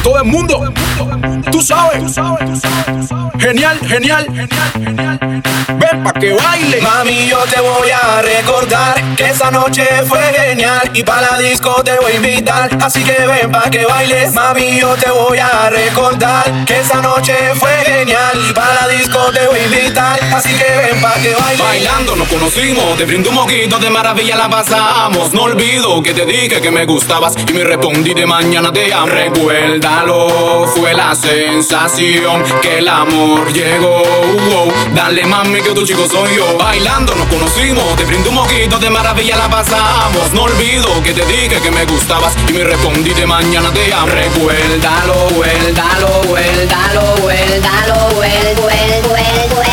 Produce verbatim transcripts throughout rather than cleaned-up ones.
Todo el mundo, tú sabes. Genial, genial. Ven pa' que baile. Mami, yo te voy a recordar que esa noche fue genial y pa' la disco te voy a invitar. Así que ven pa' que bailes. Mami, yo te voy a recordar que esa noche fue genial y pa' la disco te voy a invitar. Así que ven pa' que bailes. Bailando nos conocimos, te brindo un mojito, de maravilla la pasamos. No olvido que te dije que me gustabas y me respondí de mañana te amo. Recuérdalo, fue la sensación que el amor llegó. Oh, dale mami que tu chico soy yo. Bailando nos conocimos, te brindo un mojito, de maravilla la pasamos. No olvido que te dije que me gustabas y me respondí de mañana te amo. Recuérdalo, recuérdalo, recuérdalo, recuérdalo, recuérdalo.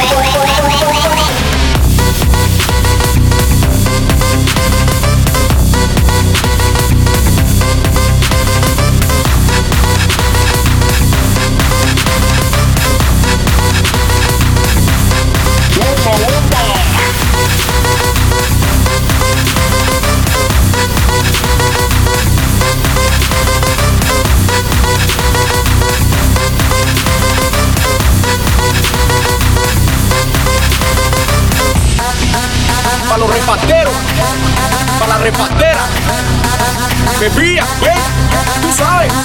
Pa' los repateros, pa' la repatera, bebía, ven, tú sabes.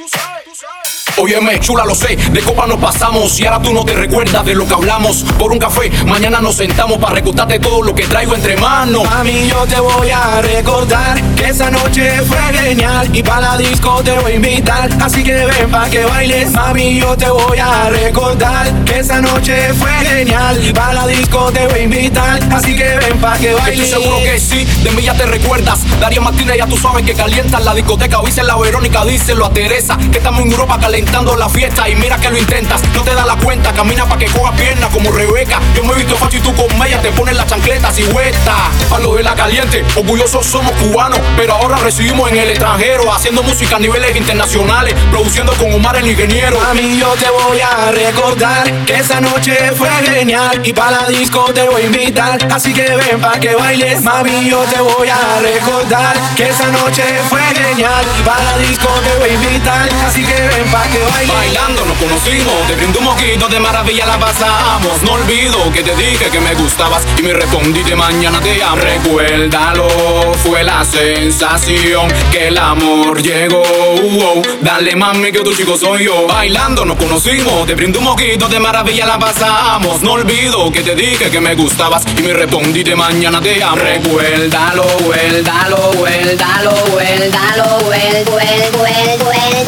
Óyeme, chula, lo sé, de copa nos pasamos y ahora tú no te recuerdas de lo que hablamos. Por un café, mañana nos sentamos para recontarte todo lo que traigo entre manos. Mami, yo te voy a recordar que esa noche fue genial y pa' la disco te voy a invitar. Así que ven pa' que bailes. Mami, yo te voy a recordar que esa noche fue genial y pa' la disco te voy a invitar. Así que ven pa' que bailes. Estoy seguro que sí, de mí ya te recuerdas. Daría Martínez, ya tú sabes que calientas la discoteca. Dice la Verónica, díselo a Teresa, que estamos en Europa calentando la fiesta y mira que lo intentas, no te das la cuenta, camina pa' que cojas piernas como Rebeca. Yo me he visto facho y tú con ella te pones la chancleta y vuelta. A lo de la caliente, orgullosos somos cubanos, pero ahora residimos en el extranjero, haciendo música a niveles internacionales, produciendo con Omar el ingeniero. Mami, yo te voy a recordar que esa noche fue genial y pa' la disco te voy a invitar. Así que ven pa' que bailes. Mami, yo te voy a recordar que esa noche fue genial y pa' la disco te voy a invitar. Así que ven pa' que bailes. Bailando nos conocimos, te brindo un mojito, de maravilla la pasamos. No olvido que te dije que me gustabas y me respondí de mañana te amo. Recuérdalo, fue la sensación que el amor llegó. Oh, dale mami que tu chico soy yo. Bailando nos conocimos, te brindo un mojito, de maravilla la pasamos. No olvido que te dije que me gustabas y me respondí de mañana te amo. Recuérdalo, recuérdalo, recuérdalo, recuérdalo, recuérdalo.